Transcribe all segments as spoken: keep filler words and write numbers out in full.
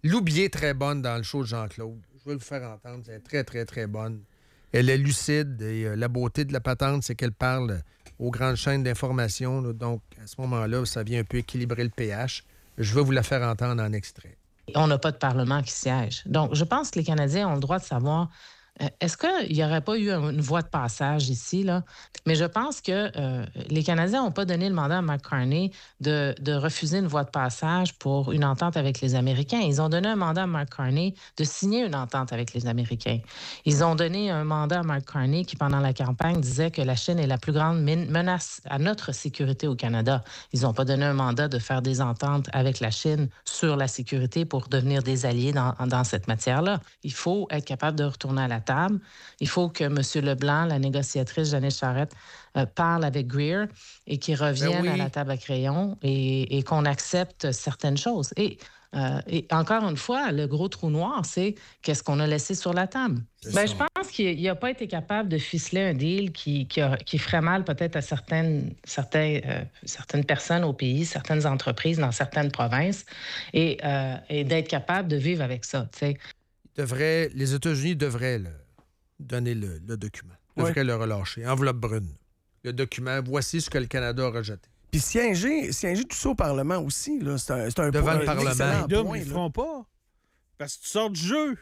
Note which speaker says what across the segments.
Speaker 1: Loubier est très bonne dans le show de Jean-Claude. Je vais vous faire entendre. Elle est très, très, très bonne. Elle est lucide et euh, la beauté de la patente, c'est qu'elle parle aux grandes chaînes d'information. Là. Donc, à ce moment-là, ça vient un peu équilibrer le pH. Je vais vous la faire entendre en extrait.
Speaker 2: On n'a pas de Parlement qui siège. Donc, je pense que les Canadiens ont le droit de savoir euh, est-ce qu'il n'y aurait pas eu une voie de passage ici, là? Mais je pense que euh, les Canadiens n'ont pas donné le mandat à Mark Carney de, de refuser une voie de passage pour une entente avec les Américains. Ils ont donné un mandat à Mark Carney de signer une entente avec les Américains. Ils ont donné un mandat à Mark Carney qui, pendant la campagne, disait que la Chine est la plus grande menace à notre sécurité au Canada. Ils n'ont pas donné un mandat de faire des ententes avec la Chine sur la sécurité pour devenir des alliés dans, dans cette matière-là. Il faut être capable de retourner à la table. Il faut que M. Leblanc, la négociatrice Jeannette Charette, euh, parle avec Greer et qu'il revienne ben oui. à la table à crayon et, et qu'on accepte certaines choses. Et, euh, et encore une fois, le gros trou noir, c'est qu'est-ce qu'on a laissé sur la table. Ben, je pense qu'il n'a pas été capable de ficeler un deal qui, qui, a, qui ferait mal peut-être à certaines, certains, euh, certaines personnes au pays, certaines entreprises dans certaines provinces, et, euh, et d'être capable de vivre avec ça. T'sais.
Speaker 1: Devrait, les États-Unis devraient le, donner le, le document, devraient oui. le relâcher, enveloppe brune. Le document, voici ce que le Canada a rejeté.
Speaker 3: Puis siéger, siéger tout ça au Parlement aussi, là, c'est un, c'est un
Speaker 1: devant
Speaker 3: point,
Speaker 1: le Parlement.
Speaker 4: Point, ils ne feront pas. Parce que tu sors du jeu.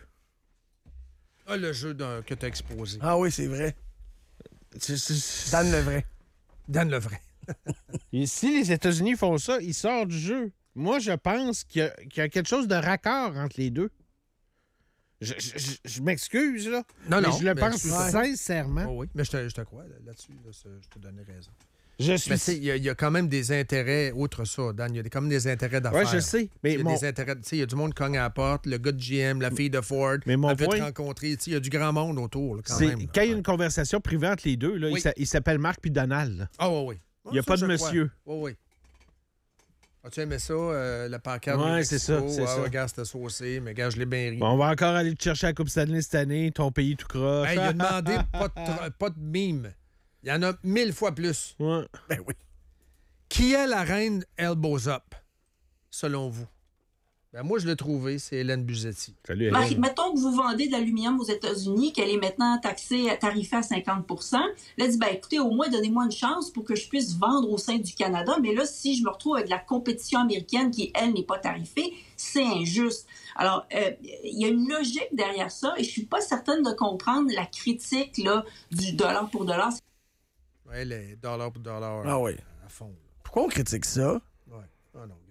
Speaker 1: Ah, le jeu que tu as exposé.
Speaker 3: Ah oui, c'est vrai.
Speaker 4: C'est, c'est...
Speaker 3: Dan Levray.
Speaker 1: Dan Levray.
Speaker 4: Et si les États-Unis font ça, ils sortent du jeu. Moi, je pense qu'il y a, qu'il y a quelque chose de raccord entre les deux. Je, je, je m'excuse, là. Non, mais non. Je le pense sincèrement.
Speaker 1: Oh oui, mais je te, je te crois là, là-dessus. Là, je te donne raison.
Speaker 4: Je suis...
Speaker 1: Mais il y, y a quand même des intérêts, outre ça, Dan. Il y a quand même des intérêts d'affaires.
Speaker 4: Oui, je sais.
Speaker 1: Mais il y a
Speaker 4: mon...
Speaker 1: des intérêts. Il y a du monde qui cogne à la porte, le gars de G M, la fille de Ford.
Speaker 4: Mais mon
Speaker 1: elle veut
Speaker 4: point...
Speaker 1: te rencontrer. Il y a du grand monde autour, là, quand
Speaker 4: c'est...
Speaker 1: même. Là.
Speaker 4: Quand il y a une conversation privée entre les deux, là,
Speaker 1: oui.
Speaker 4: il s'appelle Marc puis Donald.
Speaker 1: Ah, oui, oui.
Speaker 4: Il n'y a
Speaker 1: ça,
Speaker 4: pas de monsieur.
Speaker 1: Oui, oui. As-tu aimé ça, euh, la pancarte
Speaker 4: ouais,
Speaker 1: de
Speaker 4: c'est ça, c'est
Speaker 1: ah,
Speaker 4: ça.
Speaker 1: Regarde, c'était saucé, mais gars, je l'ai bien ri.
Speaker 4: Bon, on va encore aller te chercher à la Coupe Stanley cette année, ton pays tout croche.
Speaker 1: Hey, il a demandé pas de, pas de mime. Il y en a mille fois plus.
Speaker 4: Ouais.
Speaker 1: Ben oui. Qui est la reine Elbows Up, selon vous? Ben moi, je l'ai trouvé, c'est Hélène Buzetti.
Speaker 4: Salut, Hélène.
Speaker 5: Marie, mettons que vous vendez de l'aluminium aux États-Unis, qu'elle est maintenant taxée, tarifée à cinquante pour cent. Là, elle dit, ben écoutez, au moins, donnez-moi une chance pour que je puisse vendre au sein du Canada. Mais là, si je me retrouve avec la compétition américaine qui, elle, n'est pas tarifée, c'est injuste. Alors, euh, il y a une logique derrière ça et je suis pas certaine de comprendre la critique là, du dollar pour dollar.
Speaker 1: Oui, les dollars pour dollars
Speaker 3: ah oui.
Speaker 1: à fond. Là.
Speaker 3: Pourquoi on critique ça?
Speaker 1: Oui. Ah non.